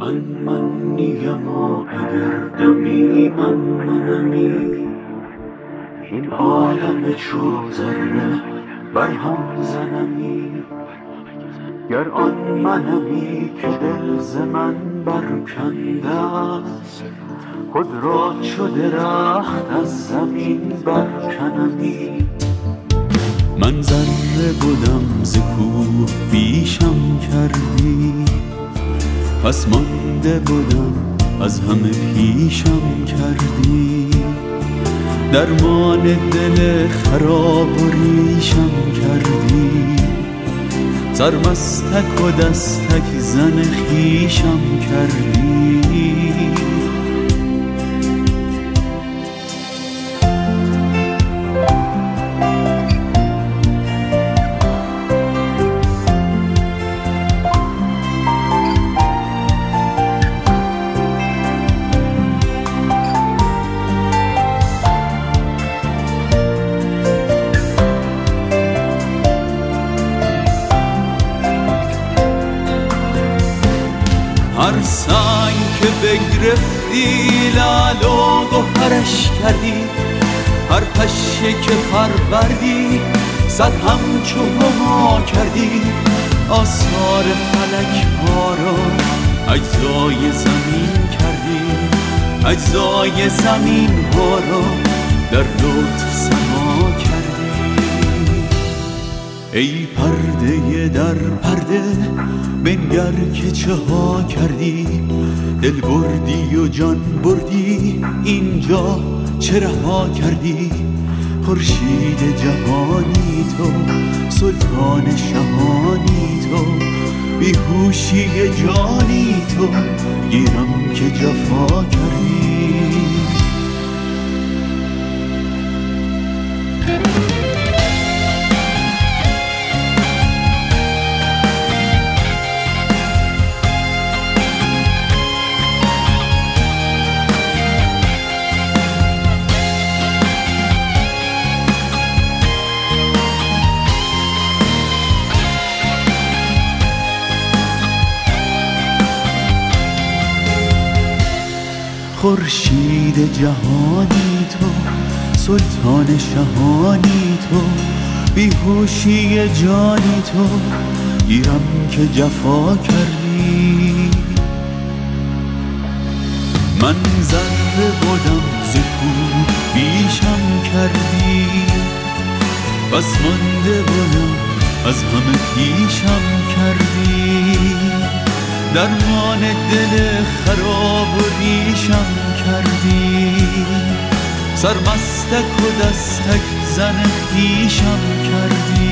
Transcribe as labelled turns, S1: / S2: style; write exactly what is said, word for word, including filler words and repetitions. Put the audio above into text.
S1: من من نیم و اگر دمی من منمی، این عالم چو ذره برهم زنمی. گر آن منمی که دل ز من برکنده است، خود را چو درخت از زمین برکنمی. من ذره بدم ز کوه بیشم کردی، پس مانده بدم از همه پیشم کردی. درمان دل خراب و ریشم کردی، سرمستک و دستک زن خویشم کردی. هر سنگ که بگرفتی لعل و گوهرش کردی، هر پشه که پروردی صد همچو هما کردی. آثار فلک ها را اجزای زمین کردی، اجزای زمین ها را در لطف سما کردی. ای پرده در پرده بنگر که چه ها کردی، دل بردی و جان بردی اینجا چه رها کردی. خورشید جهانی تو، سلطان شهانی تو، بیهوشی جانی تو، گیرم که جفا کردی. خورشید جهانی تو، سلطان شهانی تو، بیهوشی جانی تو، گیرم که جفا کردی. من ذره بودم ز کوه بیشم کردی، بس مانده بودم از همه پیشم کردی. درمان دل خراب و ریشم کردی، سرمستک و دستک زن خویشم کردی.